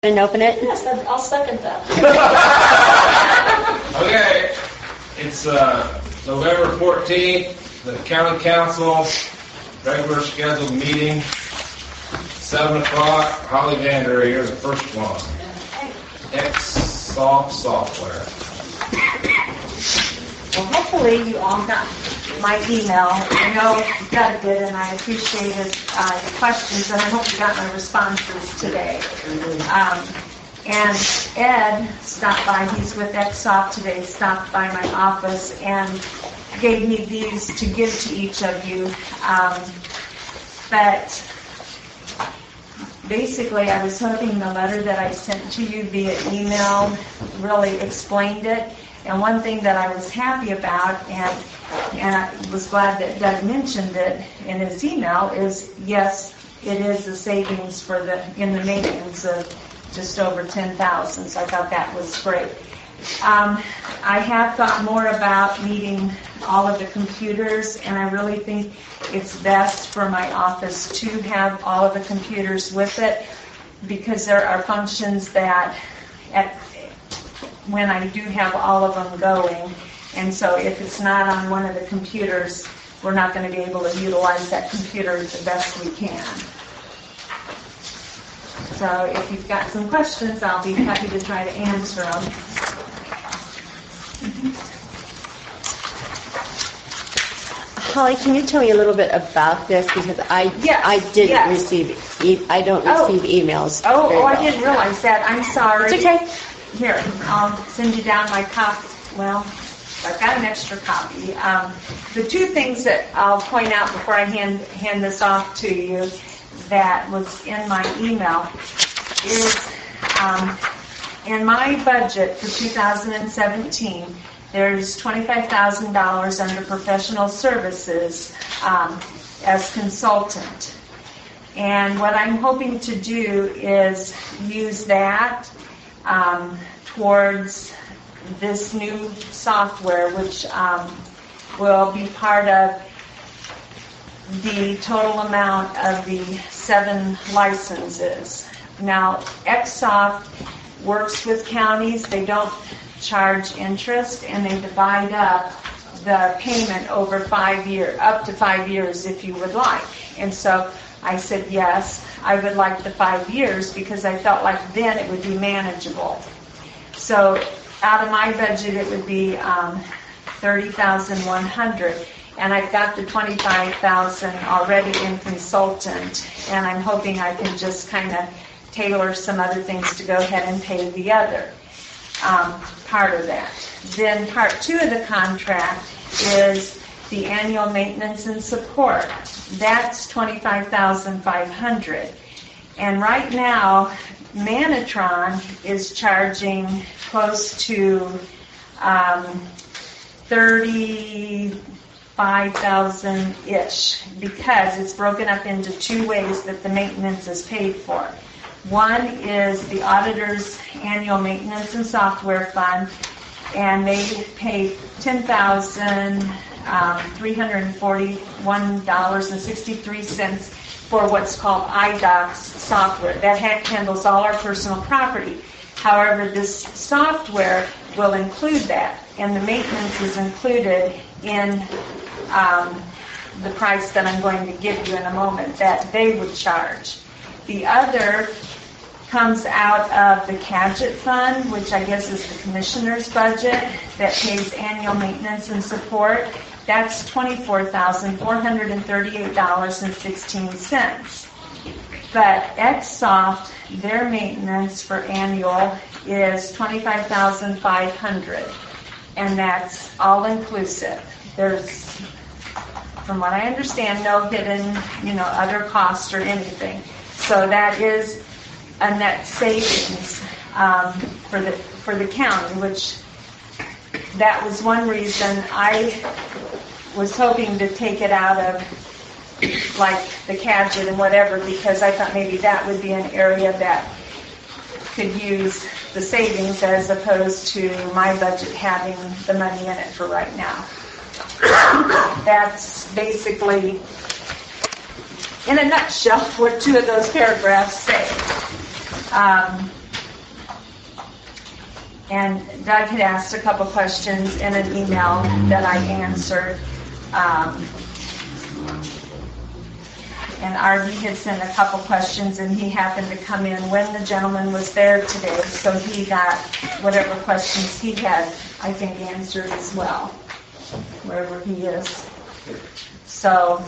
And open it? Yes, I'll second that. Okay, it's November 14th, the County Council regular scheduled meeting, 7 o'clock, Holly Vander here, the first one. Xsoft Software. Well, hopefully you all got my email. I know Doug did, and I appreciated the questions, and I hope you got my responses today. And Ed stopped by, he's with Xsoft today, stopped by my office and gave me these to give to each of you. But basically, I was hoping the letter that I sent to you via email really explained it. And one thing that I was happy about, and I was glad that Doug mentioned it in his email, is yes, it is the savings for in the maintenance of just over $10,000. So I thought that was great. I have thought more about needing all of the computers, and I really think it's best for my office to have all of the computers with it, because there are functions that when I do have all of them going, and so if it's not on one of the computers, we're not going to be able to utilize that computer the best we can. So if you've got some questions, I'll be happy to try to answer them. Holly, can you tell me a little bit about this? Because I don't receive emails. Oh, I didn't realize that. I'm sorry. It's okay. Here, I'll send you down my copy. Well, I've got an extra copy. The two things that I'll point out before I hand this off to you that was in my email is in my budget for 2017, there's $25,000 under professional services as consultant. And what I'm hoping to do is use that towards this new software, which will be part of the total amount of the 7 licenses. Now, Xsoft works with counties. They don't charge interest, and they divide up the payment over 5 years, up to 5 years if you would like. And so I said, yes, I would like the 5 years, because I felt like then it would be manageable. So out of my budget, it would be $30,100. And I've got the $25,000 already in consultant, and I'm hoping I can just kind of tailor some other things to go ahead and pay the other part of that. Then part 2 of the contract is the annual maintenance and support. That's $25,500. And right now, Manatron is charging close to $35,000-ish, because it's broken up into 2 ways that the maintenance is paid for. One is the auditor's annual maintenance and software fund, and they pay $10,341.63 for what's called iDocs software. That handles all our personal property. However, this software will include that, and the maintenance is included in the price that I'm going to give you in a moment that they would charge. The other comes out of the Cadget Fund, which I guess is the commissioner's budget, that pays annual maintenance and support. That's $24,438.16. But Xsoft, their maintenance for annual is $25,500, and that's all inclusive. There's, from what I understand, no hidden, other costs or anything. So that is a net savings for the county, which that was one reason I was hoping to take it out of like the Cadget and whatever, because I thought maybe that would be an area that could use the savings as opposed to my budget having the money in it for right now. That's basically, in a nutshell, what 2 of those paragraphs say. And Doug had asked a couple questions in an email that I answered. And Artie had sent a couple questions, and he happened to come in when the gentleman was there today, so he got whatever questions he had, I think, answered as well, wherever he is. So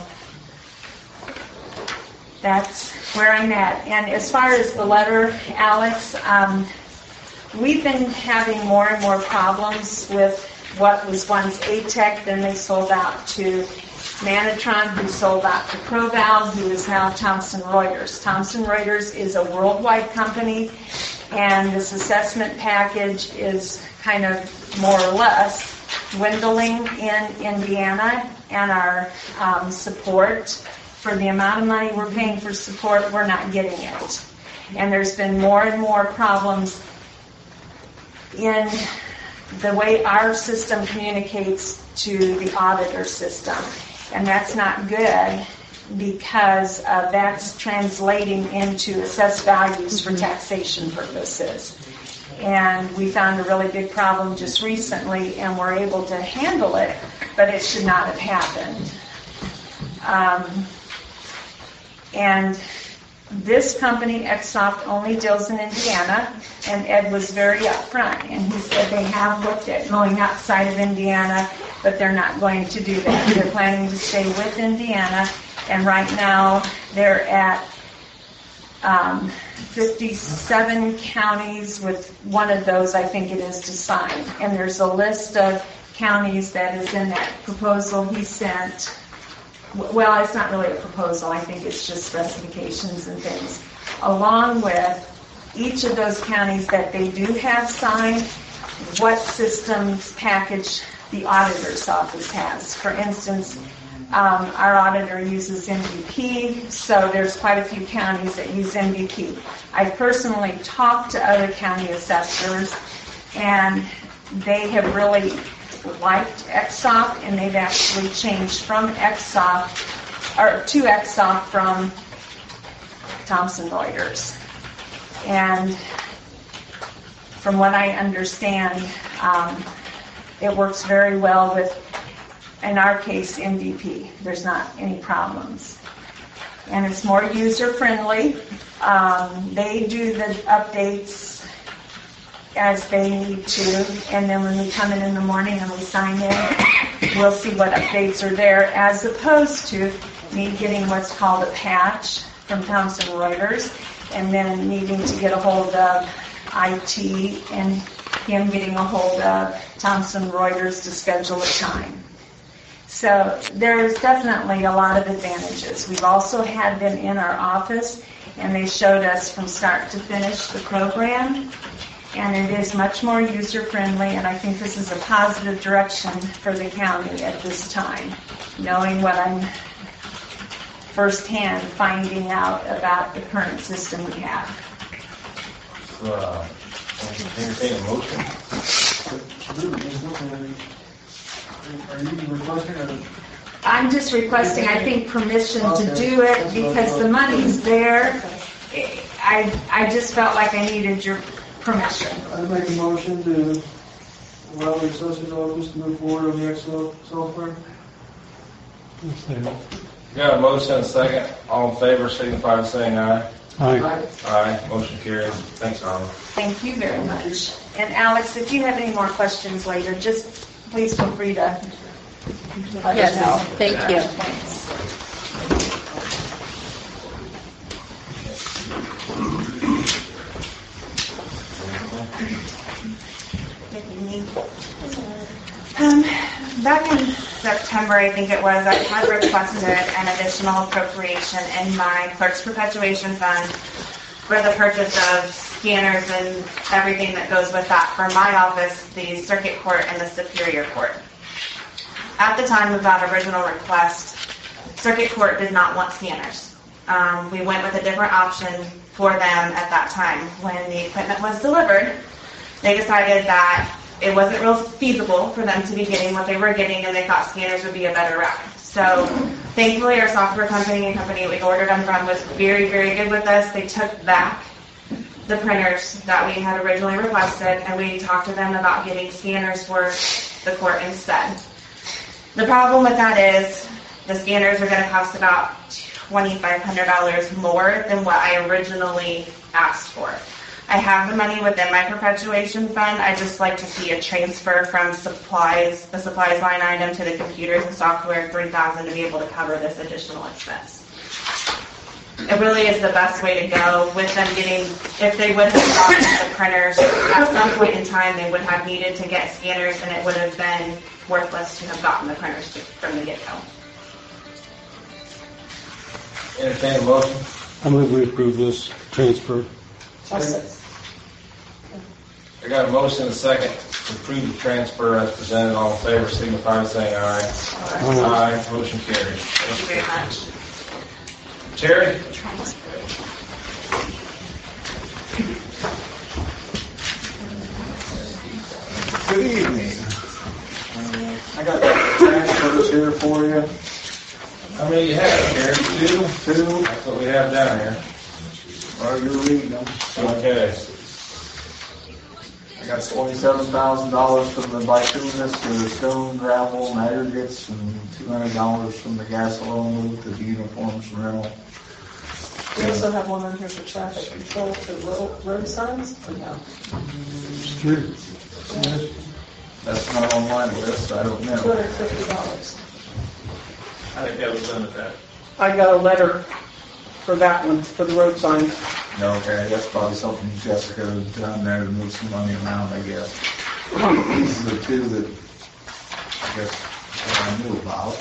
that's where I'm at. And as far as the letter, Alex, we've been having more and more problems with what was once ATEC, then they sold out to Manatron, who sold out to ProVal, who is now Thomson Reuters. Thomson Reuters is a worldwide company, and this assessment package is kind of more or less dwindling in Indiana, and our support for the amount of money we're paying for support, we're not getting it. And there's been more and more problems in the way our system communicates to the auditor system. And that's not good because that's translating into assessed values for taxation purposes. And we found a really big problem just recently, and we're able to handle it, but it should not have happened. And this company, Exsoft, only deals in Indiana, and Ed was very upfront, and he said they have looked at going outside of Indiana, but they're not going to do that. They're planning to stay with Indiana, and right now they're at 57 counties, with one of those, I think it is, to sign. And there's a list of counties that is in that proposal he sent. Well, it's not really a proposal. I think it's just specifications and things. Along with each of those counties that they do have signed, what systems package the auditor's office has. For instance, our auditor uses MVP, so there's quite a few counties that use MVP. I personally talked to other county assessors, and they have really liked Exsoft, and they've actually changed from Exsoft, or to Exsoft from Thomson Reuters. And from what I understand, it works very well with, in our case, MVP. There's not any problems. And it's more user-friendly. They do the updates as they need to, and then when we come in the morning and we sign in, we'll see what updates are there, as opposed to me getting what's called a patch from Thomson Reuters, and then needing to get a hold of IT and him getting a hold of Thomson Reuters to schedule a time. So there's definitely a lot of advantages. We've also had them in our office, and they showed us from start to finish the program, and it is much more user-friendly, and I think this is a positive direction for the county at this time, knowing what I'm firsthand finding out about the current system we have. Entertain a motion. Are you requesting a... I'm just requesting, I think, permission to do it because the money's there. I just felt like I needed your permission. I make a motion to allow the assessor's office to move forward on the Excel software. Got a motion and a second. All in favor, signify by saying aye. Aye. Aye. Motion carries. Thanks, Arnold. Thank you very much. And Alex, if you have any more questions later, just please feel free to let us know. Thank you. Thanks. Back in September, I think it was, I had requested an additional appropriation in my clerk's perpetuation fund for the purchase of scanners and everything that goes with that for my office, the circuit court, and the superior court. At the time of that original request, circuit court did not want scanners. We went with a different option for them at that time. When the equipment was delivered, they decided that it wasn't real feasible for them to be getting what they were getting, and they thought scanners would be a better route. So thankfully, our software company and company we ordered them from was very, very good with us. They took back the printers that we had originally requested, and we talked to them about getting scanners for the court instead. The problem with that is the scanners are going to cost about $2,500 more than what I originally asked for. I have the money within my perpetuation fund. I just like to see a transfer from supplies, the supplies line item, to the computers and software, $3,000, to be able to cover this additional expense. It really is the best way to go with them getting, if they would have gotten the printers at some point in time, they would have needed to get scanners, and it would have been worthless to have gotten the printers from the get-go. Entertain a motion. I move we approve this transfer. I got a motion and a second to approve the transfer as presented. All in favor, signify by saying aye. Aye. Motion carries. Thank you very much. Terry? Good evening. I got transfers here for you. How many you have, Terry? Two? Two. That's what we have down here. Well, you're reading them. Okay. I got $27,000 from the bituminous to the stone, gravel, and aggregates, and $200 from the gas alone to the uniforms and rental. We also have one on here for traffic control for road signs, or no? Street. That's not on my list, I don't know. $250. I think that was done at that. I got a letter for that one, for the road signs. Okay, that's probably something Jessica has done there to move some money around, I guess. These are the two that I guess I knew about.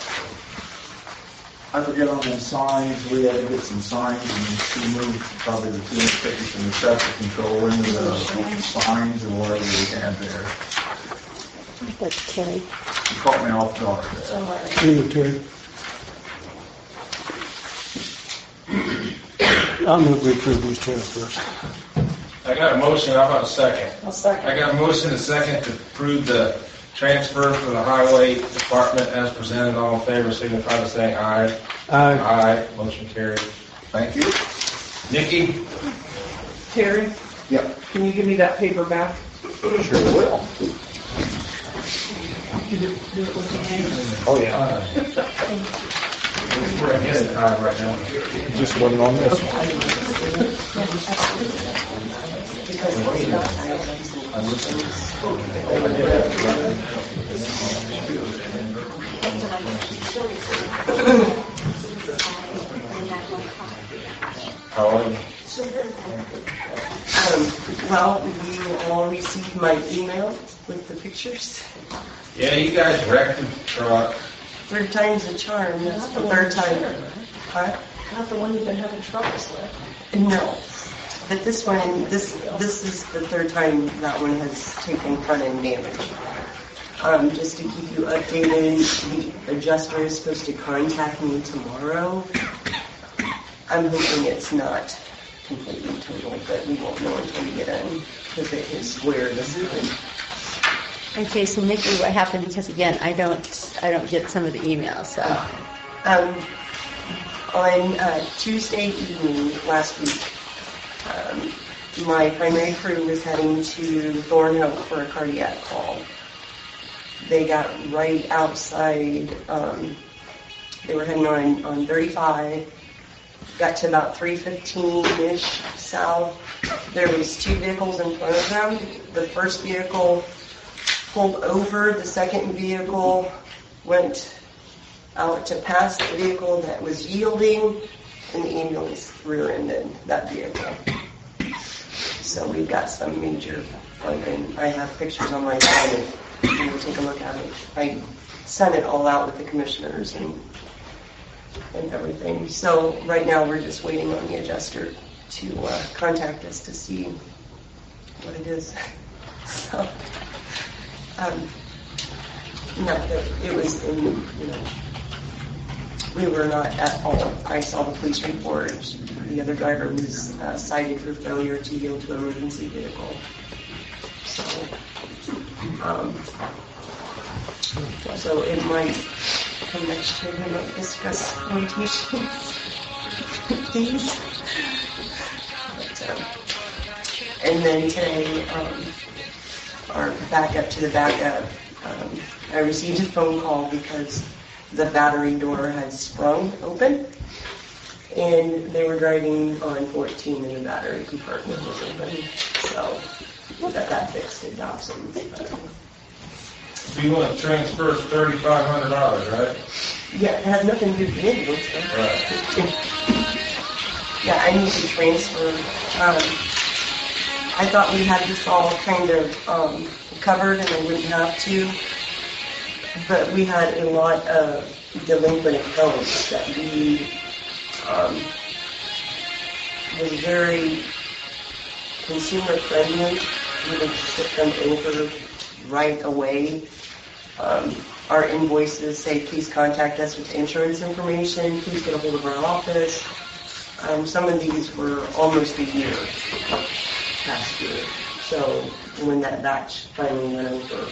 I forget on them signs, we had to get some signs, and she moved probably the 250 from the traffic control into the signs or whatever we had there. That's Terry. She caught me off guard there. Unitary. I move we approve these transfers. I got a motion. How about a second? I'll second. I got a motion and a second to approve the transfer for the highway department as presented. All in favor, signify by saying aye. Aye. Aye. Motion carried. Thank you. Nikki? Terry, Yep. can you give me that paper back? Sure will. Oh, yeah. We're against the time right now. Just wasn't on this one. How are you? Well, you all received my email with the pictures. Yeah, you guys wrecked the truck. Third time's a charm. That's the third time. Huh? Not the one you've been having troubles with. No. But this one, this is the third time that one has taken front-end damage. Just to keep you updated, the adjuster is supposed to contact me tomorrow. I'm hoping it's not completely total, but we won't know until we get in, because it is square this time. Okay, so Nikki, what happened? Because again, I don't get some of the emails. So On Tuesday evening last week, my primary crew was heading to Thornhill for a cardiac call. They got right outside. They were heading on 35. Got to about 315-ish south. There was two vehicles in front of them. The first vehicle pulled over. The second vehicle went out to pass the vehicle that was yielding, and the ambulance rear-ended that vehicle. So we've got some major, and I have pictures on my phone if you will take a look at it. I sent it all out with the commissioners and everything. So right now we're just waiting on the adjuster to contact us to see what it is. So, no, it was in, we were not at all. I saw the police report. The other driver was cited for failure to yield to an emergency vehicle. So it might come next year. We might discuss mutations. These. And then today, our backup to the backup, I received a phone call because the battery door had sprung open, and they were driving on 14 and the battery compartment was open. So we got that fixed at Dobson's. So you want to transfer $3,500, right? Yeah, it has nothing to do with the invoice. Right. Yeah, I need to transfer. I thought we had this all kind of covered and I wouldn't have to, but we had a lot of delinquent accounts that we was very consumer friendly. We would ship them over right away. Our invoices say, please contact us with insurance information, please get a hold of our office. Some of these were almost a year past year. So when that batch finally went over.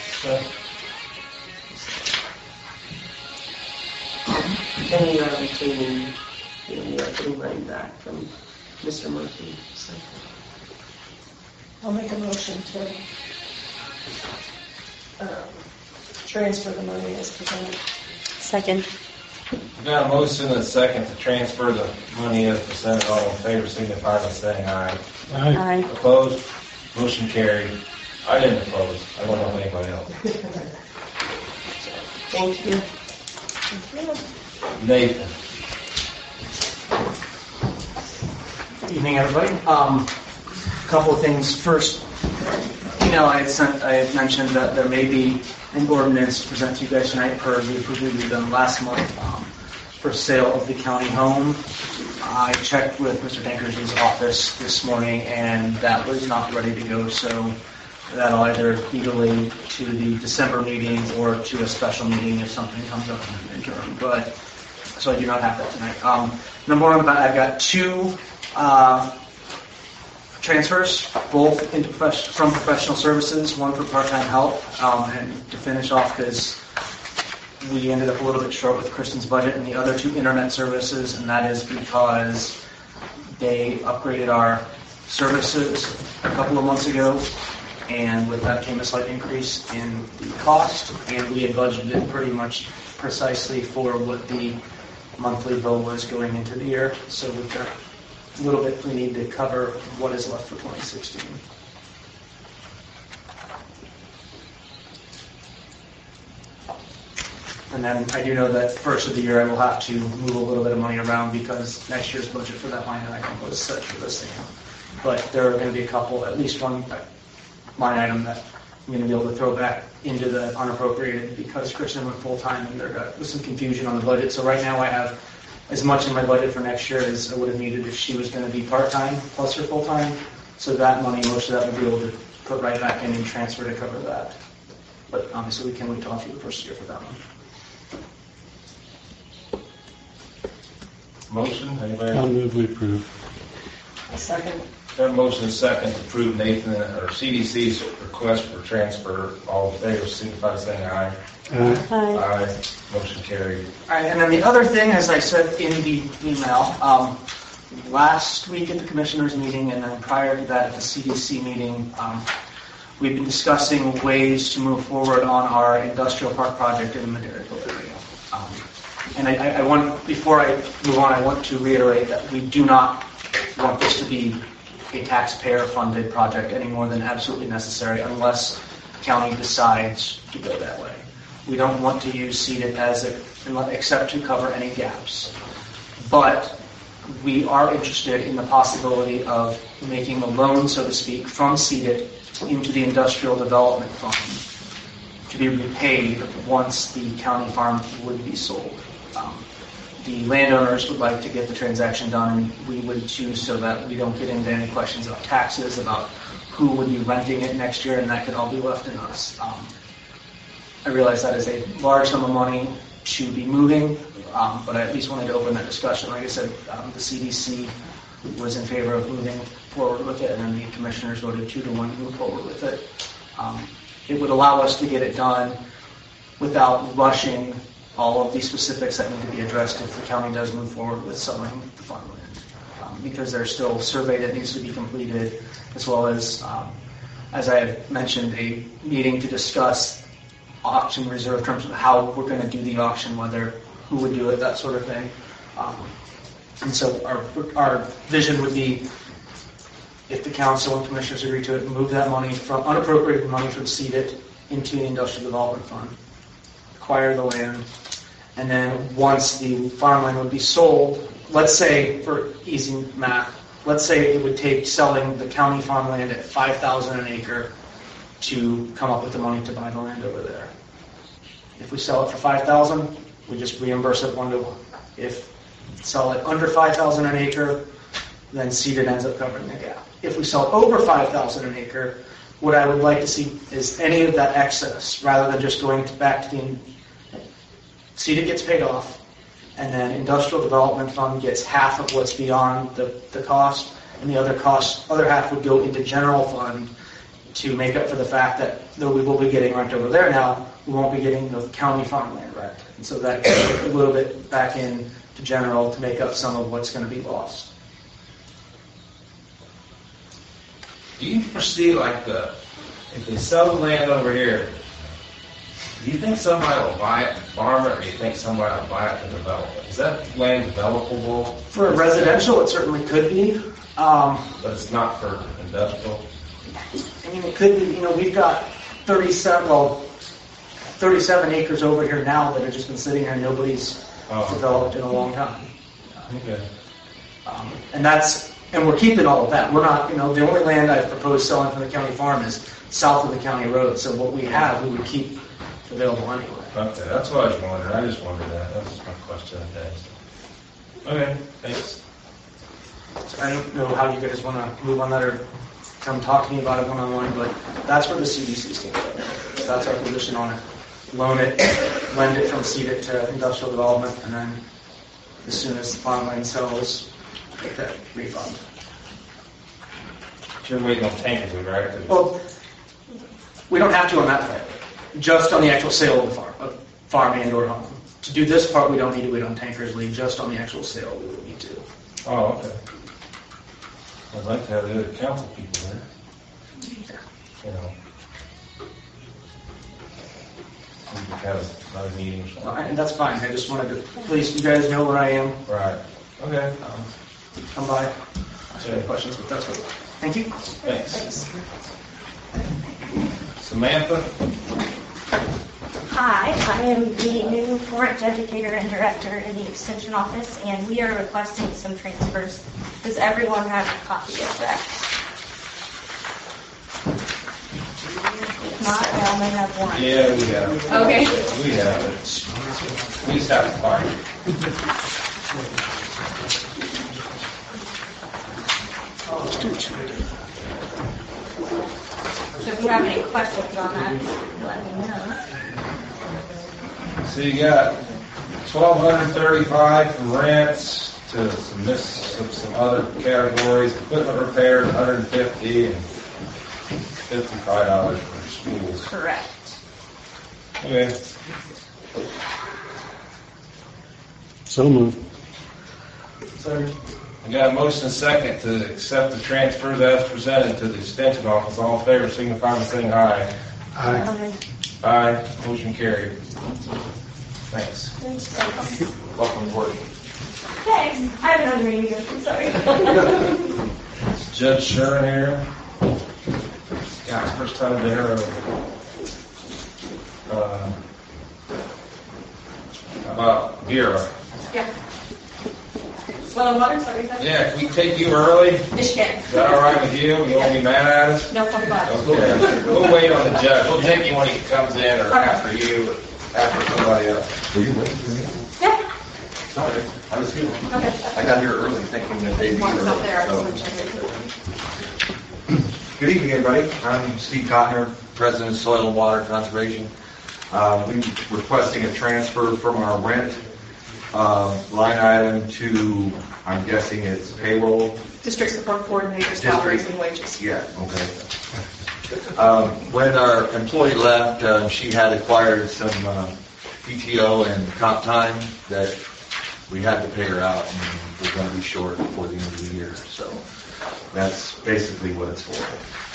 And we are retaining, we are getting money back from Mr. Murphy. So. I'll make a motion to transfer the money as presented. Second. We've got a motion and a second to transfer the money as presented. All in favor signify by saying aye. Aye. Opposed? Motion carried. I didn't oppose. I don't know if anybody else. Thank you. Nathan. Evening, everybody. Couple of things. First, I had mentioned that there may be an ordinance to present to you guys tonight per the approval we done last month for sale of the county home. I checked with Mr. Danker's office this morning, and that was not ready to go, so that'll either be delayed to the December meeting or to a special meeting if something comes up in the interim. So I do not have that tonight. Number one, I've got two transfers, both from professional services, one for part-time help, and to finish off, because we ended up a little bit short with Kristen's budget, and the other two internet services, and that is because they upgraded our services a couple of months ago, and with that came a slight increase in the cost, and we had budgeted pretty much precisely for what the monthly bill was going into the year, so we've got a little bit we need to cover what is left for 2016. And then I do know that first of the year I will have to move a little bit of money around because next year's budget for that line item was set for this thing. But there are going to be a couple, at least one line item that I'm going to be able to throw back into the unappropriated because Kristen went full-time and there was some confusion on the budget. So right now I have as much in my budget for next year as I would have needed if she was going to be part-time plus her full-time. So that money, most of that we'll be able to put right back in and transfer to cover that. But obviously we can wait till after the first year for that one. Motion? Anybody? I'll move we approve. A second. Got a motion and a second to approve Nathan or CDC's request for transfer. All in favor signify by saying aye. Aye. Aye. Motion carried. All right, and then the other thing, as I said in the email, last week at the commissioners meeting and then prior to that at the CDC meeting, we've been discussing ways to move forward on our industrial park project in the Maderico area. And I want, before I move on, I want to reiterate that we do not want this to be a taxpayer-funded project any more than absolutely necessary unless the county decides to go that way. We don't want to use CEDAT except to cover any gaps. But we are interested in the possibility of making a loan, so to speak, from CEDAT into the Industrial Development Fund to be repaid once the county farm would be sold. The landowners would like to get the transaction done, and we would choose so that we don't get into any questions about taxes, about who would be renting it next year, and that could all be left in us. I realize that is a large sum of money to be moving, but I at least wanted to open that discussion. Like I said, the CDC was in favor of moving forward with it, and then the commissioners voted 2-1 to move forward with it. It would allow us to get it done without rushing all of the specifics that need to be addressed if the county does move forward with selling the farmland. because there's still a survey that needs to be completed, as well as I had mentioned, a meeting to discuss auction reserve terms of how we're going to do the auction, who would do it, that sort of thing. And so our vision would be, if the council and commissioners agree to it, move that money from unappropriated money from CEDAT into the Industrial Development Fund, acquire the land, and then once the farmland would be sold, let's say, for easy math, let's say it would take selling the county farmland at $5,000 an acre to come up with the money to buy the land over there. If we sell it for $5,000, we just reimburse it 1-to-1. If sell it under $5,000 an acre, then CEDAT ends up covering the gap. If we sell over $5,000 an acre, what I would like to see is any of that excess, rather than just going back to the CEDAT gets paid off, and then Industrial Development Fund gets half of what's beyond the cost, and the other half would go into general fund to make up for the fact that though we will be getting rent over there now, we won't be getting the county farmland rent. And so that goes a little bit back in to general to make up some of what's going to be lost. Do you foresee, if they sell the land over here, do you think somebody will buy it and farm it, or do you think somebody will buy it and develop it? Is that land developable? For residential, it certainly could be. But it's not for industrial? I mean, it could be. We've got 37 acres over here now that have just been sitting here and nobody's developed in a long time. Okay. And we're keeping all of that. We're not, the only land I've proposed selling from the county farm is south of the county road. So what we have, we would keep available anyway. Okay, that's what I was wondering. I just wondered that. That was my question today. Okay, thanks. So I don't know how you guys want to move on that or come talk to me about it one-on-one, but that's where the CDC stands. That's our position on it. Loan it, lend it from CEDAT to industrial development, and then as soon as the farmland sells, get that refund. You're waiting on tankers, right? Well, we don't have to on that part. Just on the actual sale of the farm and or home. To do this part, we don't need to wait on tankers leave. Just on the actual sale, we would need to. Oh, okay. I'd like to have the other council people there. We could have another meeting or something. And that's fine. I just wanted to, please, you guys know where I am. Right. Okay. Come by. Ask any questions, but that's what. Thank you. Thanks. Samantha? Hi, I am the new forage educator and director in the extension office, and we are requesting some transfers. Does everyone have a copy of that? If not, I only have one. Yeah, we have it. Okay. We have it. We just have to find it. So if you have any questions on that, let me know. So you got $1,235 from rents to some other categories, equipment repairs, $150, and $55 for schools. Correct. Okay. So moved. Sorry. I got a motion and second to accept the transfers as presented to the extension office. All in favor, signify by saying aye. Aye. Aye. Motion carried. Thanks. Welcome aboard. Thanks. I haven't had a meeting yet. I'm sorry. Judge Sherman here. Yeah, first time there. About Vera. Yeah. Well, water, sorry. Yeah, can we take you early? Michigan. Is that all right with you? You won't be mad at us? No problem. Okay. We'll wait on the judge. We'll take you when he comes in, or after you, or after somebody else. Were you waiting for me? Yeah. Sorry, I was here. Okay. I got here early thinking that they'd be One's up there. early. Good evening, everybody. I'm Steve Cotner, President of Soil and Water Conservation. We're requesting a transfer from our rent line item to, I'm guessing it's payroll. District support coordinator, salaries and wages. Yeah, okay. When our employee left, she had acquired some PTO and comp time that we had to pay her out, and we're going to be short before the end of the year. So that's basically what it's for.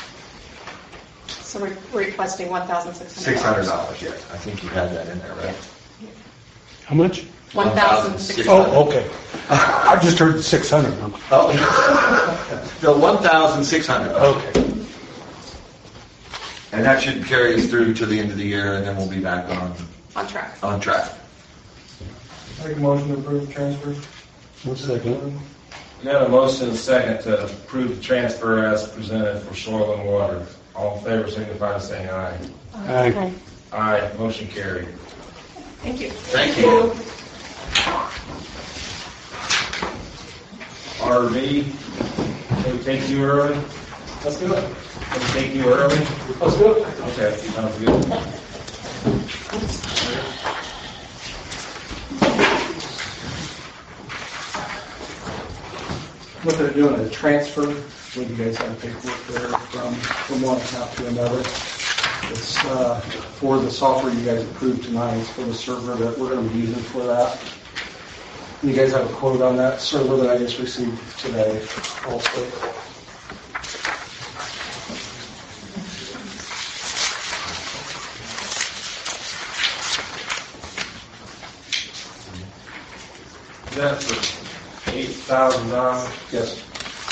So we're requesting $1,600. $600, yeah. I think you had that in there, right? How much? $1,600. Oh, okay. I just heard the 600 number. Oh. No, 1,600. Okay. And that should carry us through to the end of the year, and then we'll be back On track. on track. Make a motion to approve the transfer. One second. We got a motion and a second to approve the transfer as presented for soil and water. All in favor, signify by saying aye. Aye. Aye, motion carried. Thank you. Thank you. RV, can we take you early? Let's do it. Can we take you early? Let's do it. Okay, sounds good. Looking at doing a transfer, what you guys have paperwork there from one account to another. It's for the software you guys approved tonight. It's for the server that we're going to be using for that. You guys have a quote on that server that I just received today also. Is that for $8,000? Yes.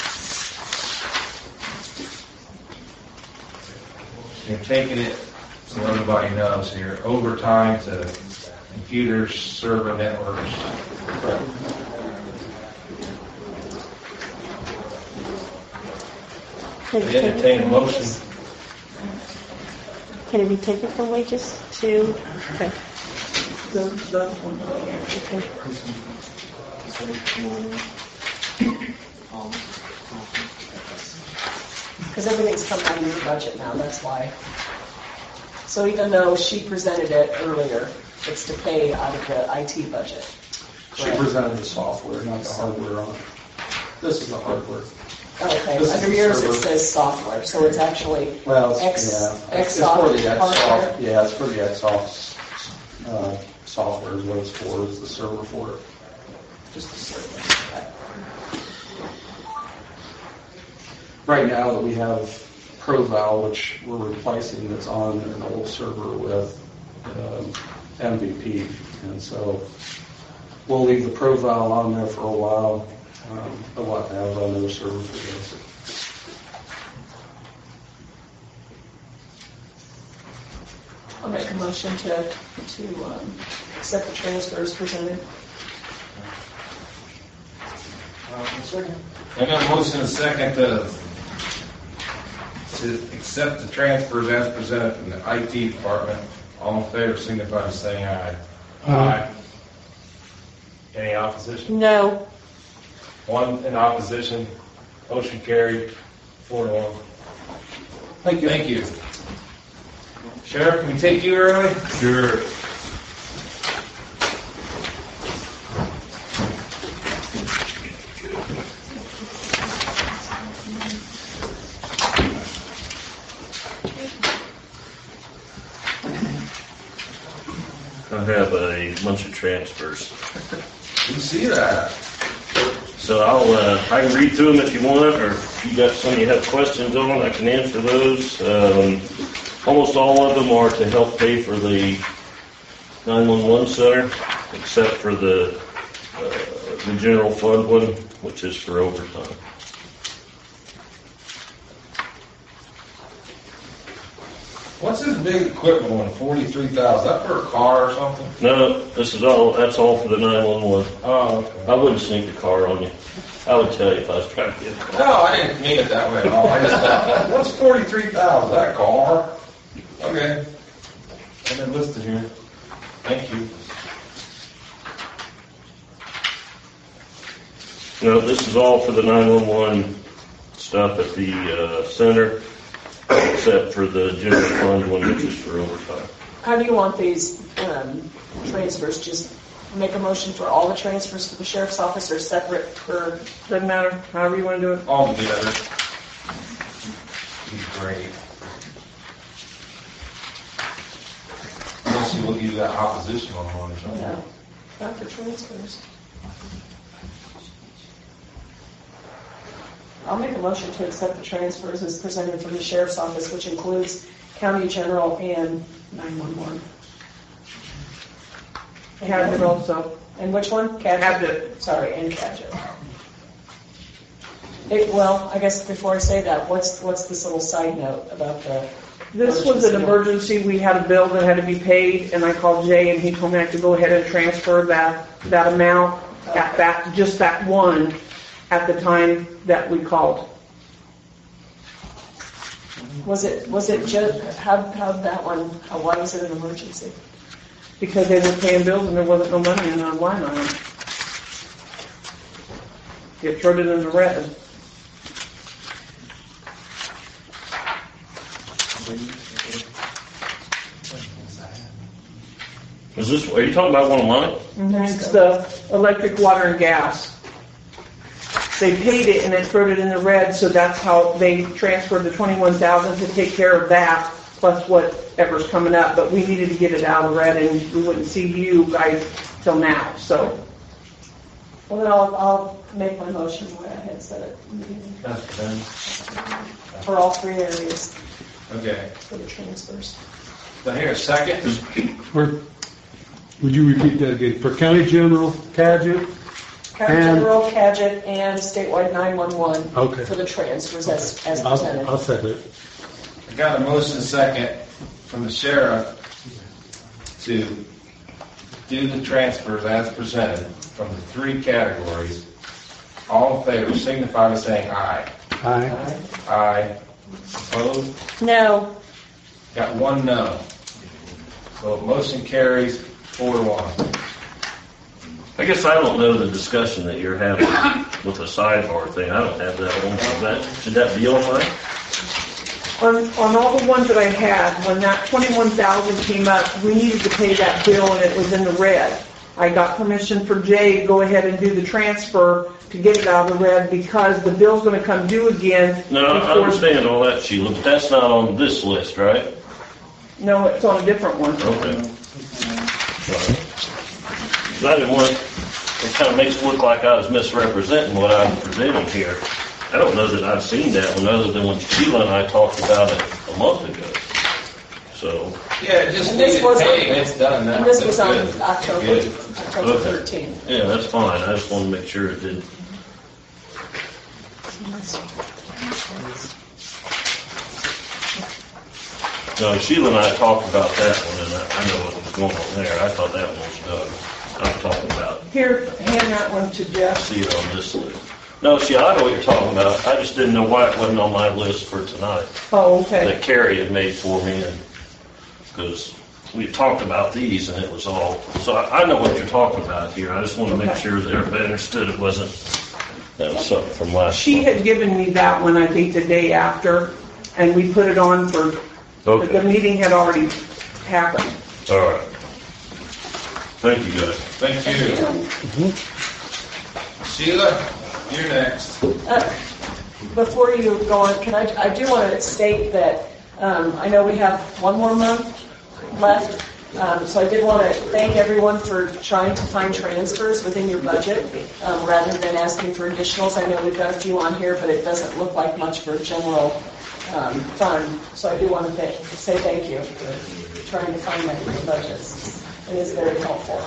You're taking it, so everybody knows here, overtime to computers, server networks. Can They entertain a motion. Can it be taken from wages to, okay. Because everything's come out of your budget now, that's why. So even though she presented it earlier, it's to pay out of the IT budget. She presented the software, not the hardware on it. This is the hardware. Okay, This is under the yours it server. says software, so it's actually Well, it's, X, yeah, it's Xsoft for the Xsoft. hardware. Yeah, it's for the Xsoft software is what it's for. Is the server for it. Just the server. Okay. Right now that we have ProVal, which we're replacing, that's on an old server with MVP, and so we'll leave the ProVal on there for a while. But we'll have to have another server for this. I'll make a motion to accept the transfers presented. I got a motion and a second to accept the transfers as presented from the IT department. All in favor, signify by saying aye. Aye. Any opposition? No. One in opposition. Motion carried. 4-1. Thank you. Thank you. Sheriff, can we take you early? Sure. I have a bunch of transfers. You see that? So I can read through them if you want, or if you got some you have questions on, I can answer those. Almost all of them are to help pay for the 911 center, except for the general fund one, which is for overtime. What's this big equipment one? 43,000. Is that for a car or something? No, that's all for the 911. Oh, okay. I wouldn't sneak a car on you. I would tell you if I was trying to get a car. No, I didn't mean it that way at all. I just thought, what's 43,000? That car? Okay. I've been listed here. Thank you. No, this is all for the 911 stuff at the center, except for the general fund one, which is for overtime. How do you want these transfers? Just make a motion for all the transfers to the sheriff's office, or separate for? Doesn't matter. However you want to do it. All together. He's great. Unless you got opposition on one or something. No, not for transfers. I'll make a motion to accept the transfers as presented from the sheriff's office, which includes county general and 911. Cadget also. And which one? Cadget. Sorry, and Cadget. Well, I guess before I say that, what's this little side note about the... This was an emergency. We had a bill that had to be paid, and I called Jay, and he told me I could go ahead and transfer that amount at that, just that one, at the time that we called. Was it just, how'd that one, why was it an emergency? Because they were paying bills and there wasn't no money in the line item. It turned it in the red. Are you talking about one of mine? It's the electric, water, and gas. They paid it and it threw it in the red, so that's how they transferred the $21,000 to take care of that, plus whatever's coming up. But we needed to get it out of the red, and we wouldn't see you guys till now. So, well, then I'll make my motion the way I had said it in the beginning. That's done. For all three areas. Okay. For the transfers. Do I hear a second? Would you repeat that again? For county general, Cadget? County general, Cadget, and statewide 911. Okay. For the transfers as presented. I'll second it. I got a motion second from the sheriff to do the transfers as presented from the three categories. All in favor signify by saying aye. Aye. Aye. Opposed? No. Got one no. So motion carries 4-1. I guess I don't know the discussion that you're having with the sidebar thing. I don't have that one. Should that be on mine? on all the ones that I had, when that $21,000 came up, we needed to pay that bill, and it was in the red. I got permission for Jay to go ahead and do the transfer to get it out of the red because the bill's going to come due again. No, I understand all that, Sheila, but that's not on this list, right? No, it's on a different one. Okay. Sorry. I didn't want, it kind of makes it look like I was misrepresenting what I'm presenting here. I don't know that I've seen that one other than when Sheila and I talked about it a month ago. So. Yeah, just And this leave it was paid. on- It's done now. And this That's was on good. October Good. 13th. Yeah, that's fine. I just want to make sure it did. No, Sheila and I talked about that one, and I know what was going on there. I thought that one was done. I'm talking about, Here, hand that one to Jeff. see it on this list. No, see, I know what you're talking about. I just didn't know why it wasn't on my list for tonight. Oh, okay. That Carrie had made for me, because we talked about these, and it was all, so I know what you're talking about here. I just want to make Okay. sure that everybody understood it wasn't, that was something from last She month. had given me that one, I think, the day after, and we put it on for, but the Okay, meeting had already happened. all right. Thank you, guys. Thank you. Sheila, you're next. Before you go on, I do want to state that I know we have one more month left, so I did want to thank everyone for trying to find transfers within your budget rather than asking for additionals. I know we've got a few on here, but it doesn't look like much for general fund, so I do want to say thank you for trying to find that in your budgets. It is very helpful.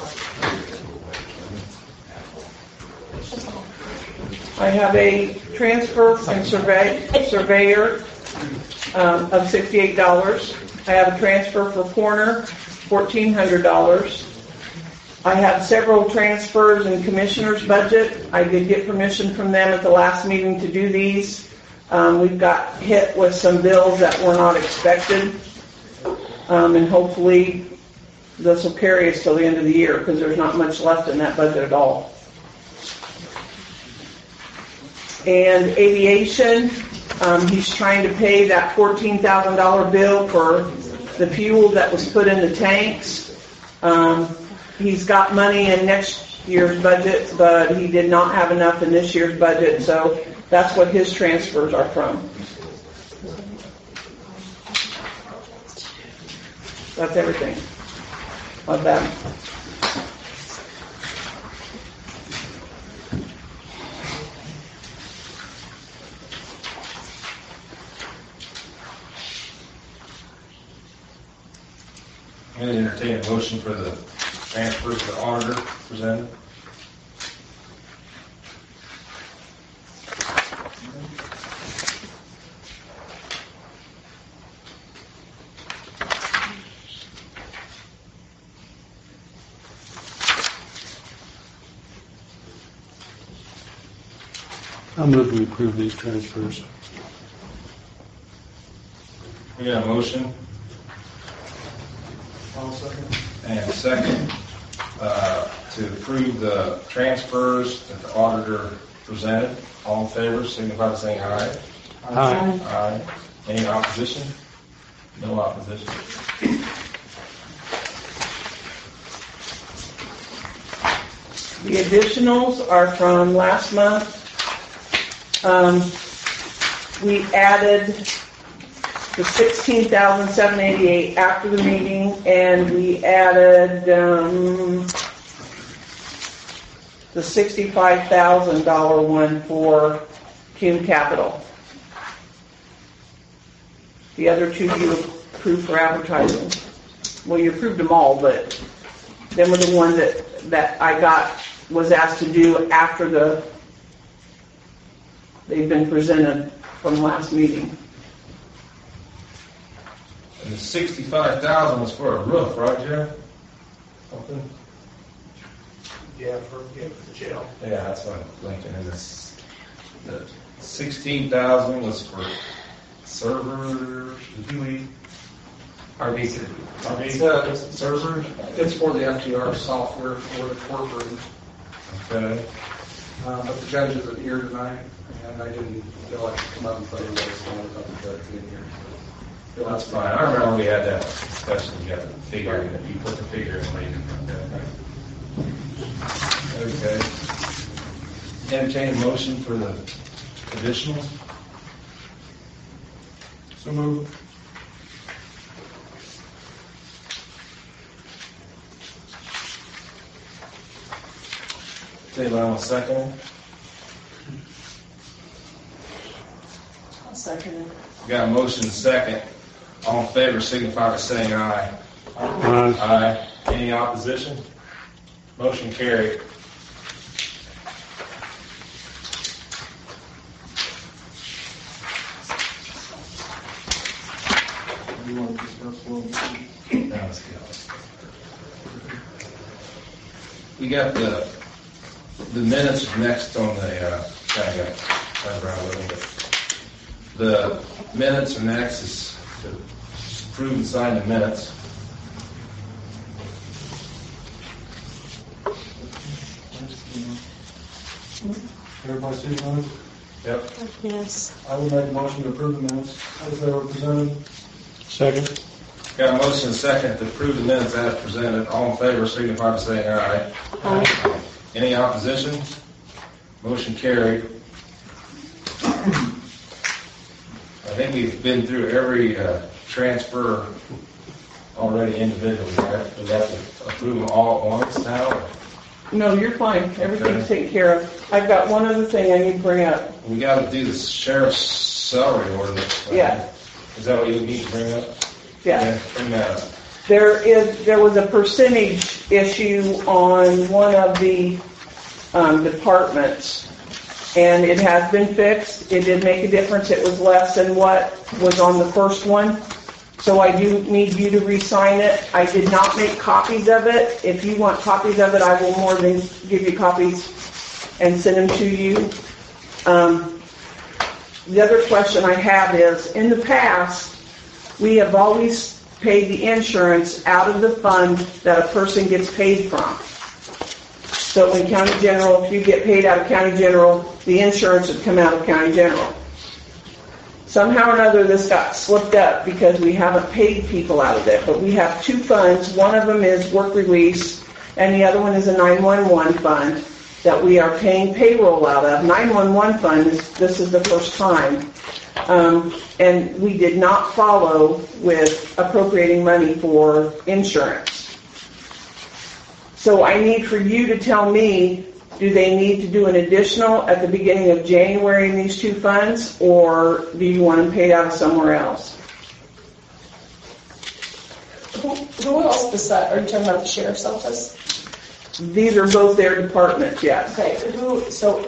I have a transfer from surveyor of $68. I have a transfer for corner, $1,400. I have several transfers in commissioner's budget. I did get permission from them at the last meeting to do these. We've got hit with some bills that were not expected. And hopefully this will carry us till the end of the year because there's not much left in that budget at all. And aviation, he's trying to pay that $14,000 bill for the fuel that was put in the tanks. He's got money in next year's budget, but he did not have enough in this year's budget, so that's what his transfers are from. That's everything of them. I'm going to entertain a motion for the transfers to the auditor presented. I'm moving to approve these transfers. We got a motion and a second to approve the transfers that the auditor presented. All in favor, signify by saying aye. Aye. Aye. Any opposition? No opposition. The additionals are from last month. We added the $16,788 after the meeting, and we added the $65,000 one for Cume Capital. The other two you approved for advertising. Well, you approved them all, but them were the ones that I was asked to do after they've been presented from last meeting. And the $65,000 was for a roof, right, Jerry? Something? Yeah, for the jail. Yeah, that's what I'm thinking. And the $16,000 was for servers. RV servers. It's for the FTR software for the courtroom. Okay. But the judge isn't here tonight, and I didn't feel like to come up and say what was going on with the judge being here. That's fine. I remember we had that discussion. You got the figure. You put the figure in later. Okay. Entertain a motion for the additionals. So moved. Anybody want a second? I'll second it. We got a motion and a second. All in favor signify by saying aye. Aye. Aye. Any opposition? Motion carried. We got the minutes next on the the minutes are next is to approve and sign the minutes. Everybody see those? Yep. Yes. I would make a motion to approve the minutes as they were presented. Second. Got a motion and a second to approve the minutes as presented. All in favor signify by saying aye. Aye. Any opposition? Motion carried. I think we've been through every transfer already individually, right? We have to approve them all at once now? No, you're fine. Everything's taken care of. I've got one other thing I need to bring up. We got to do the sheriff's salary ordinance. Right? Yeah. Is that what you need to bring up? Yeah. Bring that up. There was a percentage issue on one of the departments, and it has been fixed. It did make a difference. It was less than what was on the first one. So I do need you to re-sign it. I did not make copies of it. If you want copies of it, I will more than give you copies and send them to you. The other question I have is, in the past, we have always paid the insurance out of the fund that a person gets paid from. So in County General, if you get paid out of County General, the insurance would come out of County General. Somehow or another, this got slipped up because we haven't paid people out of it. But we have two funds. One of them is work release, and the other one is a 911 fund that we are paying payroll out of. 911 fund, this is the first time. And we did not follow with appropriating money for insurance. So I need for you to tell me, do they need to do an additional at the beginning of January in these two funds, or do you want them paid out of somewhere else? Who else besides, are you talking about the sheriff's office? These are both their departments, yes. Okay, so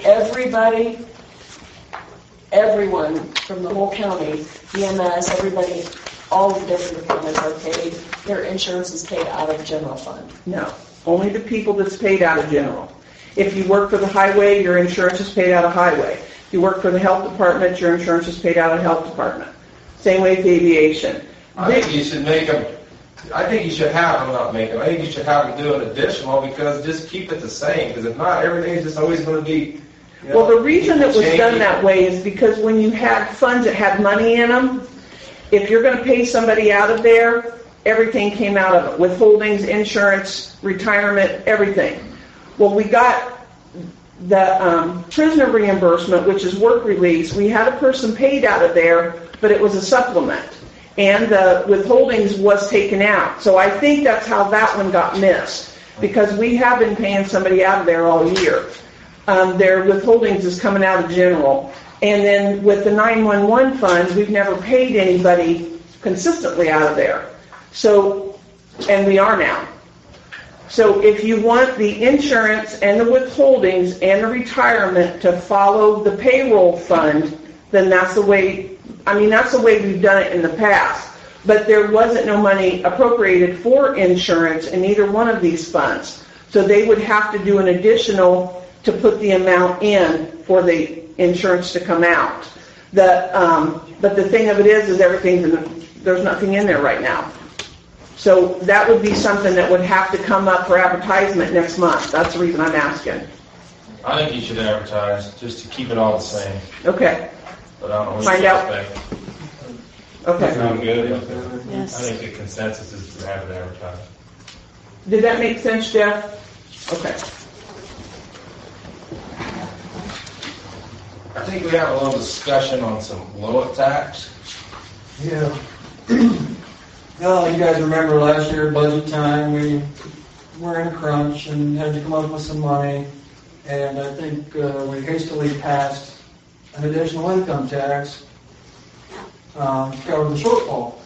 everyone from the whole county, EMS, everybody, all the different departments are paid, their insurance is paid out of general fund. No, only the people that's paid out of general. If you work for the highway, your insurance is paid out of highway. If you work for the health department, your insurance is paid out of health department. Same way with aviation. I think you should make them, I think you should have them, not make them, I think you should have them do an additional, because just keep it the same, because if not, everything's just always going to be, you know, Well, the reason it was changing. done that way is because when you had funds that had money in them, if you're going to pay somebody out of there, everything came out of it. Withholdings, insurance, retirement, everything. Well, we got the prisoner reimbursement, which is work release. We had a person paid out of there, but it was a supplement. And the withholdings was taken out. So I think that's how that one got missed, because we have been paying somebody out of there all year. Their withholdings is coming out of general. And then with the 911 funds, we've never paid anybody consistently out of there. So, and we are now. So if you want the insurance and the withholdings and the retirement to follow the payroll fund, then that's the way, that's the way we've done it in the past. But there wasn't no money appropriated for insurance in either one of these funds. So they would have to do an additional to put the amount in for the insurance to come out. But the thing of it is there's nothing in there right now. So that would be something that would have to come up for advertisement next month. That's the reason I'm asking. I think you should advertise, just to keep it all the same. Okay. But I don't know what Find you out. think. Okay. Sound good? Yes. I think the consensus is to have it advertised. Did that make sense, Jeff? Okay. I think we have a little discussion on some Lowit tax. Yeah. Well, you guys remember last year, budget time, we were in a crunch and had to come up with some money. And I think we hastily passed an additional income tax to cover the shortfall.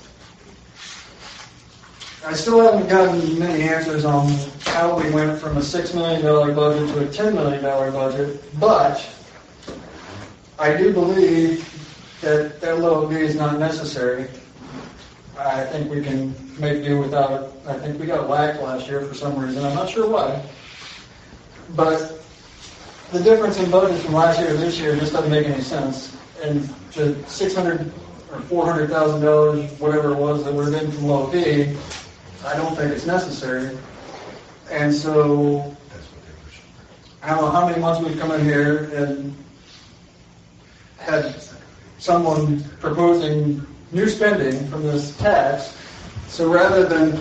I still haven't gotten many answers on how we went from a $6 million budget to a $10 million budget, but I do believe that low B is not necessary. I think we can make do without it. I think we got whacked last year for some reason. I'm not sure why. But the difference in budget from last year to this year just doesn't make any sense. And to $600,000 or $400,000, whatever it was that we're getting from low B, I don't think it's necessary. And so I don't know how many months we've come in here and had someone proposing new spending from this tax. So rather than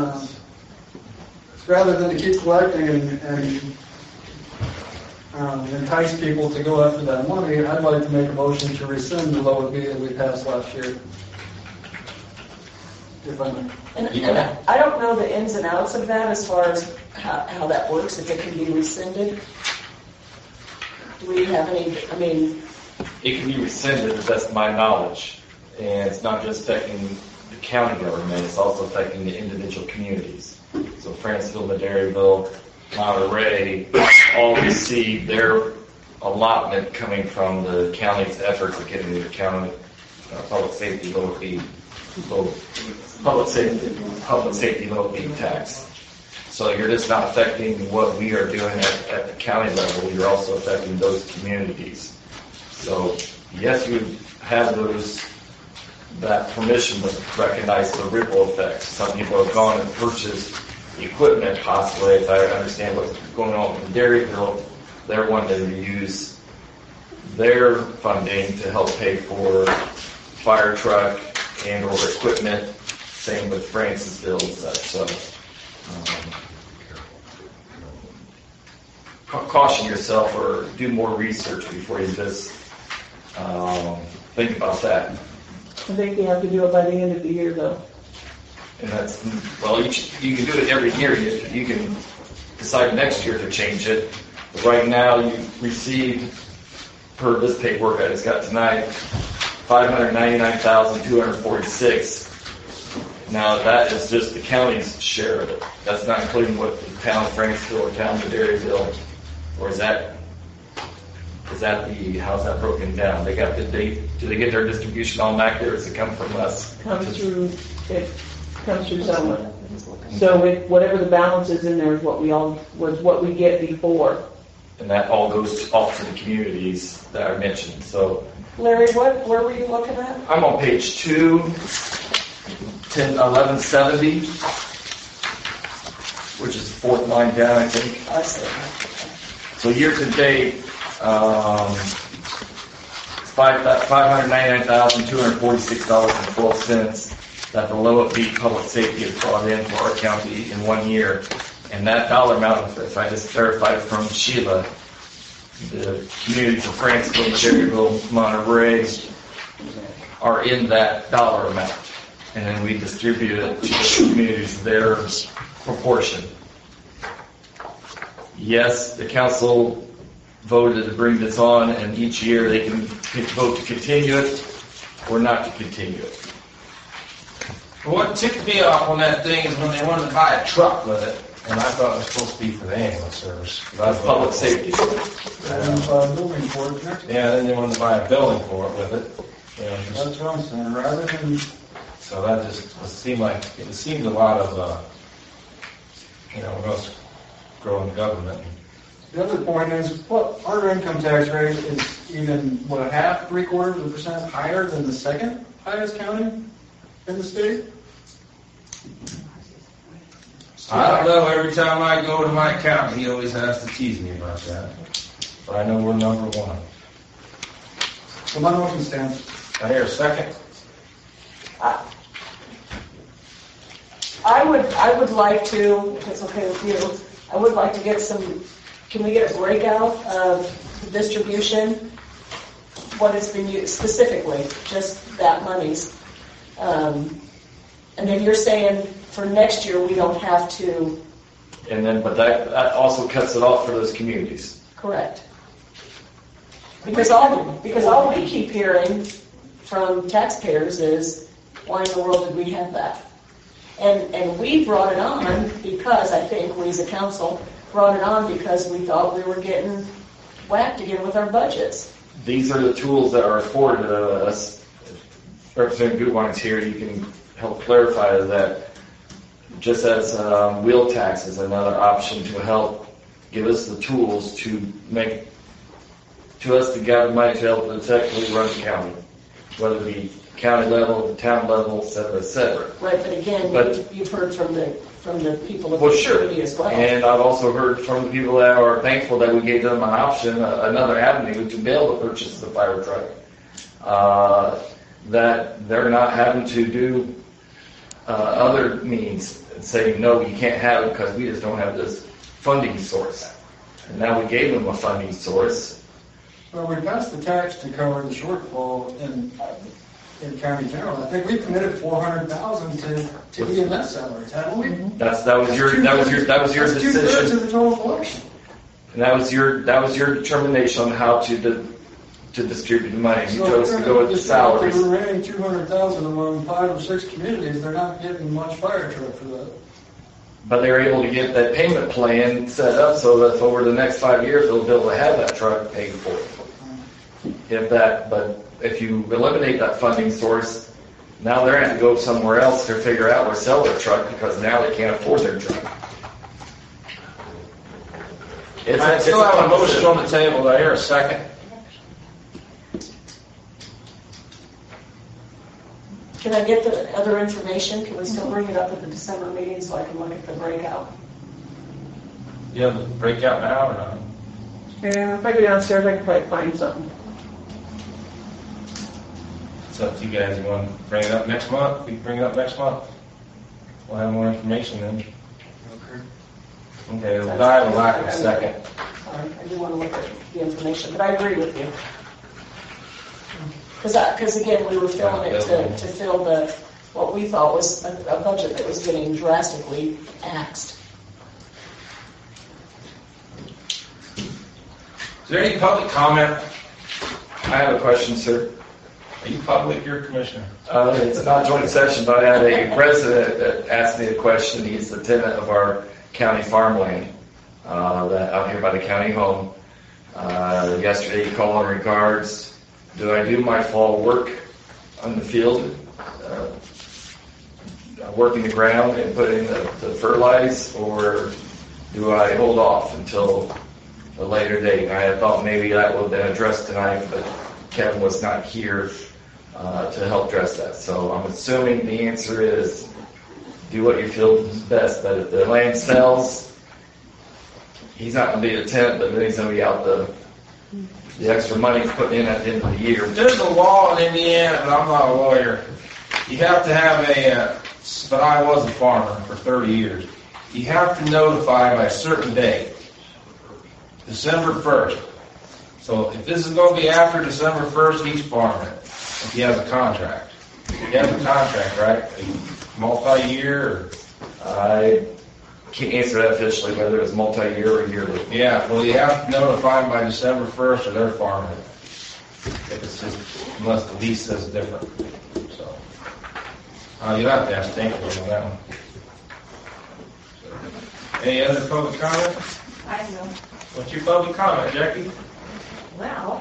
to keep collecting and entice people to go after that money, I'd like to make a motion to rescind the lower B that we passed last year. If I may. And I don't know the ins and outs of that as far as how that works, if it can be rescinded. Do we have any, It can be rescinded, to the best of my knowledge. And it's not just affecting the county government, it's also affecting the individual communities. So Franceville, Madairyville, Monterey all receive their allotment coming from the county's efforts of getting their county public safety low fee tax. So you're just not affecting what we are doing at the county level, you're also affecting those communities. So yes, you have that permission to recognize the ripple effects. Some people have gone and purchased equipment, possibly, if I understand what's going on in Dairyville, they're wanting to use their funding to help pay for fire truck and or equipment. Same with Franceville and such. So caution yourself or do more research before you just think about that. I think you have to do it by the end of the year, though. And that's, well, you can do it every year. You can decide next year to change it. But right now, you received, per this paperwork I just got tonight, $599,246. Now, that is just the county's share of it. That's not including what the town of Franksville or town of Dairyville, or is that the, how's that broken down? They got do they get their distribution all back there, or does it come from us? It comes through someone. So whatever the balance is in there is what we get before. And that all goes off to the communities that I mentioned, so. Larry, where were you looking at? I'm on page 2, 1170, which is the fourth line down, I think. I see. So year to date, $599,246.12 that the Lowell Beat Public Safety has brought in for our county in 1 year. And that dollar amount, if I just verified from Sheila, the communities of Franksville, Dairyville, Monterey are in that dollar amount. And then we distribute it to the communities their proportion. Yes, the council voted to bring this on, and each year they can vote to continue it or not to continue it. What ticked me off on that thing is when they wanted to buy a truck with it, and I thought it was supposed to be for the ambulance service. That's public safety. Yeah, then they wanted to buy a building for it with it. That's what I'm saying, rather than. So that just seemed like, it seemed a lot of, us growing government. The other point is, our income tax rate is even, a half, 3/4% higher than the second highest county in the state? I don't know, every time I go to my accountant, he always has to tease me about that. But I know we're number 1. So my motion stands. I hear a second. I would like to, if it's okay with you, I would like to get can we get a breakout of the distribution, what it's been used, specifically, just that monies. And then you're saying for next year, we don't have to. And then, but that also cuts it off for those communities. Correct. Because all we keep hearing from taxpayers is, why in the world did we have that? And we brought it on because, I think, we as a council brought it on because we thought we were getting whacked again with our budgets. These are the tools that are afforded us. Representative Gutwein's here, you can help clarify that. Just as wheel tax is another option to help give us the tools to gather money to help effectively run the county, whether it be county level, town level, et cetera, et cetera. Right, but again, you've heard from the people of Well, the sure. community as well. And I've also heard from the people that are thankful that we gave them an option, another avenue to be able to purchase the fire truck. That they're not having to do other means and say, no, you can't have it because we just don't have this funding source. And now we gave them a funding source. Well, we passed the tax to cover the shortfall in county general. I think we committed $400,000 to EMS salaries, haven't we? That was your decision. 2/3 of the total collection. And that was your determination on how to distribute the money. You chose to go with the salaries. The remaining $200,000 among 5 or 6 communities, they're not getting much fire truck for that. But they're able to get that payment plan set up so that over the next 5 years, they'll be able to have that truck paid for. But if you eliminate that funding source, now they're going to go somewhere else to figure out where to sell their truck because now they can't afford their truck. I still have a motion on the table. Do I hear a second? Can I get the other information? Can we still bring it up at the December meeting so I can look at the breakout? You have the breakout now or not? And if I go downstairs, I can probably find something. It's up to you guys. You want to bring it up next month? We can bring it up next month. We'll have more information then. Okay, well, I have a lack of a second. Sorry, I do want to look at the information, but I agree with you. Because again, we were filling it to fill what we thought was a budget that was getting drastically axed. Is there any public comment? I have a question, sir. Are you public, you're a commissioner? It's not joint session, but I had a resident that asked me a question. He's the tenant of our county farmland that out here by the county home. Yesterday he called in regards, do I do my fall work on the field, working the ground and putting the fertilize, or do I hold off until a later date? I had thought maybe that would have been addressed tonight, but Kevin was not here to help address that. So I'm assuming the answer is do what you feel is best. But if the land sells, he's not going to be a tenant, but then he's going to be out the extra money he's putting in at the end of the year. There's a law in Indiana, and I'm not a lawyer. You have to have but I was a farmer for 30 years. You have to notify by a certain date, December 1st. So if this is going to be after December 1st, he's farming it. If he has a contract. He has a contract, right? A multi-year? I can't answer that officially, whether it's multi-year or yearly. Yeah, well, you have to notify them by December 1st or they're farming it. If it's just, unless the lease says different. So, you'll have to ask Stanford on that one. Any other public comment? I will. What's your public comment, Jackie? Well,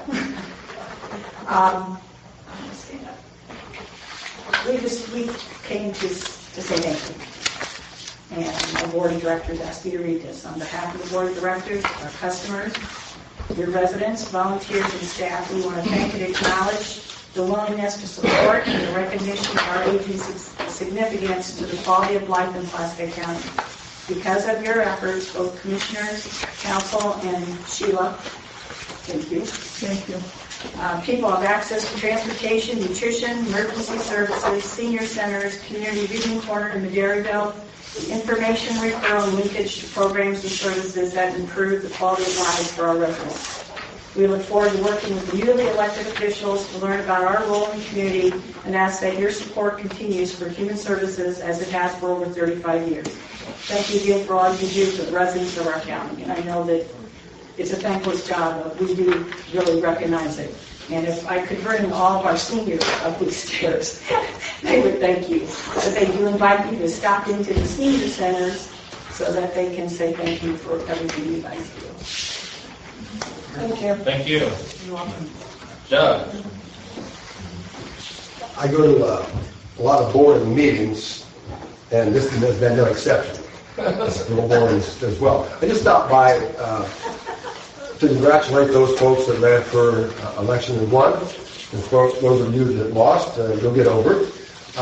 we came to say thank you. And the board of directors asked me to read this. On behalf of the board of directors, our customers, your residents, volunteers, and staff, we want to thank and acknowledge the willingness to support and the recognition of our agency's significance to the quality of life in Placer County. Because of your efforts, both commissioners, council, and Sheila, thank you. Thank you. People have access to transportation, nutrition, emergency services, senior centers, community reading corner in Madairyville, information referral and linkage to programs and services that improve the quality of life for our residents. We look forward to working with the newly elected officials to learn about our role in the community and ask that your support continues for human services as it has for over 35 years. Thank you again for all you do for the residents of our county. And I know that it's a thankless job, but we do really recognize it. And if I could bring all of our seniors up these stairs, they would thank you. But they do invite you to stop into the senior centers so that they can say thank you for everything you guys do. Thank you. Thank you. You're welcome. Doug? I go to a lot of board meetings, and this has been no exception. Little boards as well. I just stopped by to congratulate those folks that ran for election and won. And folks, those of you that lost, you'll get over it.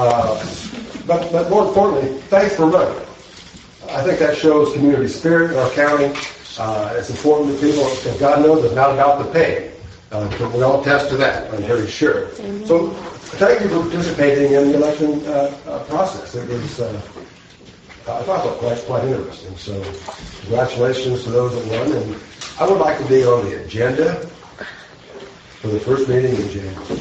But more importantly, thanks for running. I think that shows community spirit in our county. It's important to people, and God knows it's not about the pay. We all attest to that, I'm very sure. Mm-hmm. So thank you for participating in the election process. It was, I thought it was quite interesting. So congratulations to those that won. And I would like to be on the agenda for the first meeting in January.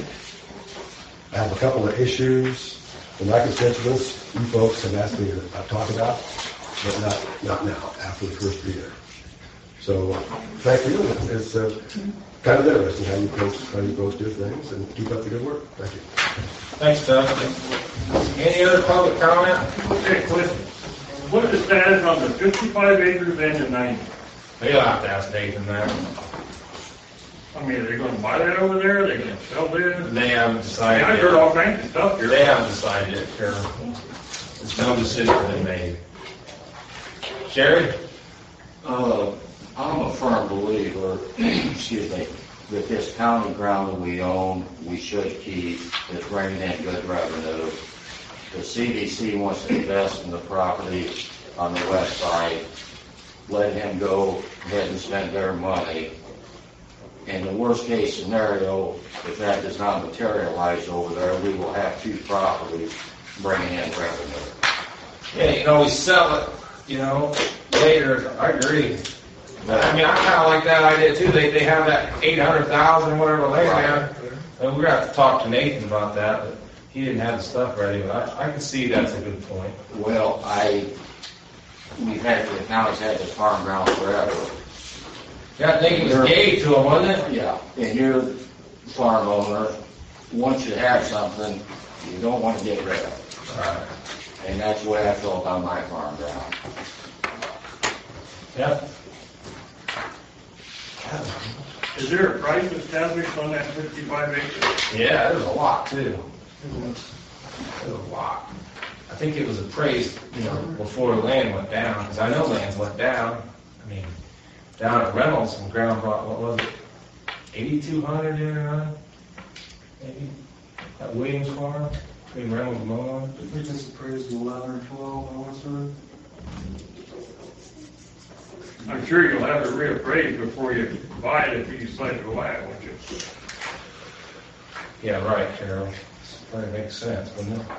I have a couple of issues that my constituents, you folks, have asked me to talk about, but not now, after the first year. So thank you. It's kind of interesting how you folks do things, and keep up the good work. Thank you. Thanks, Doug. Any other public comment? Okay, question. What is the status on the 55 acres and the 90? You'll have to ask Nathan that. I mean, are they going to buy that over there? Are they going to sell this? They haven't decided. I heard all kinds of stuff here. They haven't decided yet, Carol. It's no decision been made. Sherry? I'm a firm believer, excuse me, that this county ground that we own, we should keep. It's bringing in good revenue. The CDC wants to invest in the property on the west side. Let him go ahead and spend their money. In the worst case scenario, if that does not materialize over there, we will have two properties bringing in revenue. Yeah, we sell it, later. I agree. I mean, I kind of like that idea too. They have that 800,000 whatever later down. And we're gonna have to talk to Nathan about that. But he didn't have the stuff ready. But I can see that's a good point. Well, the county's had this farm ground forever. Yeah, I think it was gave to him, wasn't it? Yeah, and your farm owner once you have something, you don't want to get rid of it. And that's the way I feel about my farm ground. Yeah. Is there a price established on that 55 acres? Yeah, there's a lot too. There's a lot. I think it was appraised, before land went down, because I know lands went down. I mean, down at Reynolds, some ground brought, what was it, 8,200 in or maybe at Williams Farm between Reynolds and Monon. I think it's appraised 11 or 12, I want to I'm sure you'll have it reappraised before you buy it if you decide to buy it, won't you? Yeah, right, Carol. That makes sense, wouldn't it?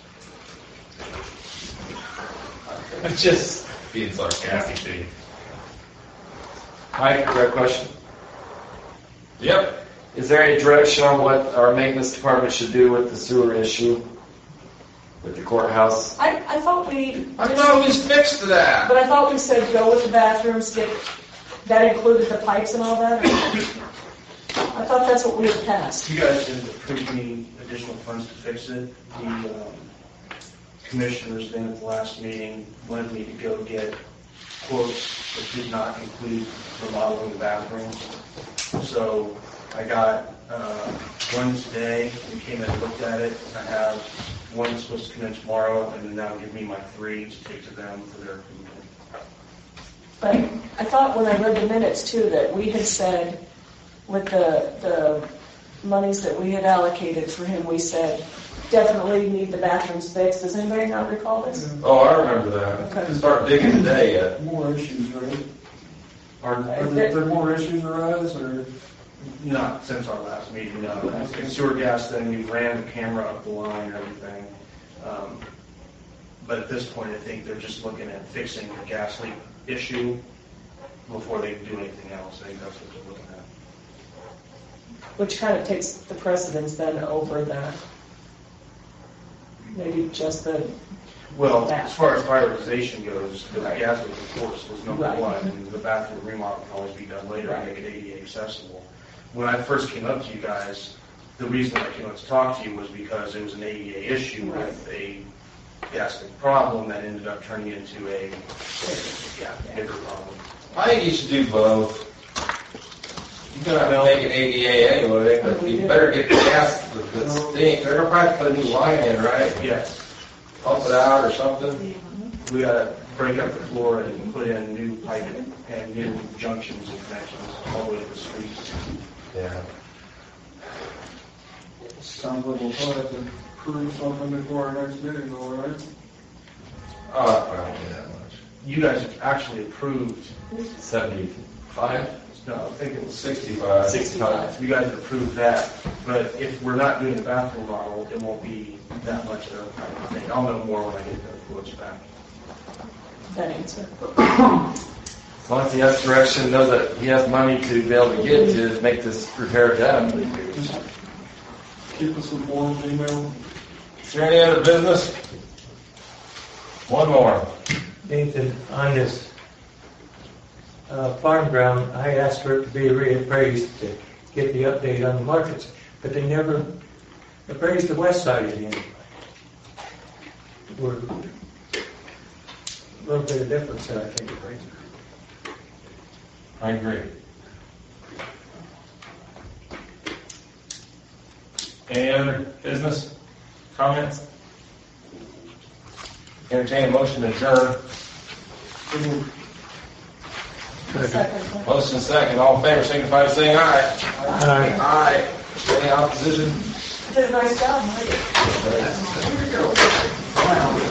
I'm just being sarcastic to you. Mike, you got a question? Yep. Is there any direction on what our maintenance department should do with the sewer issue with the courthouse? I thought we fixed that. But I thought we said go with the bathrooms, that included the pipes and all that? I thought that's what we had passed. You guys didn't approve any additional funds to fix it. The commissioners then at the last meeting wanted me to go get quotes that did not include remodeling the bathrooms. So I got one today, we came in and looked at it. I have one supposed to come in tomorrow, and then that'll give me my 3 to take to them for their approval. But I thought when I read the minutes too, that we had said with the monies that we had allocated for him, we said definitely need the bathrooms fixed. Does anybody not recall this? Oh, I remember that. Okay. Didn't start digging today yet. More issues, right? Are there more issues arise, or? Not since our last meeting, no. In sewer gas, then we ran the camera up the line and everything. But at this point, I think they're just looking at fixing the gas leak issue before they can do anything else. I think that's what they're looking at. Which kind of takes the precedence then over that. Maybe just the. Well, that. as far as prioritization goes, the gas leak, of course, was number Right. one. And the bathroom remodel can always be done later and make it ADA accessible. When I first came up to you guys, the reason I came up to talk to you was because it was an ADA issue with a gas leak problem that ended up turning into a bigger problem. I think you should do both. You're going to make an ADA anyway, but you better get the gas that stink. They're going to probably put a new line in, right? Yes. Pump it out or something. We got to break up the floor and put in new piping and new junctions and connections all the way to the streets. Yeah. Sounds like we'll probably have to prove something before our next meeting, all right? Oh, probably that much. You guys actually approved 75? No, I think it was 65. 65. You guys approved that, but if we're not doing the bathroom model, it won't be that much of a thing. I'll know more when I get the quotes back. That answer. As long as he has direction, knows that he has money to be able to get to make this repair done. Keep us informed, email. Is there any other business? One more. Nathan, on this farm ground, I asked for it to be reappraised to get the update on the markets, but they never appraised the west side of the end. We're a little bit of difference there, I think, appraised. I agree. Any other business comments? Entertain a motion to adjourn. Second. Motion second. All in favor, signify by saying aye. Aye. Aye. Any opposition? Did a nice job, Mike. There you go.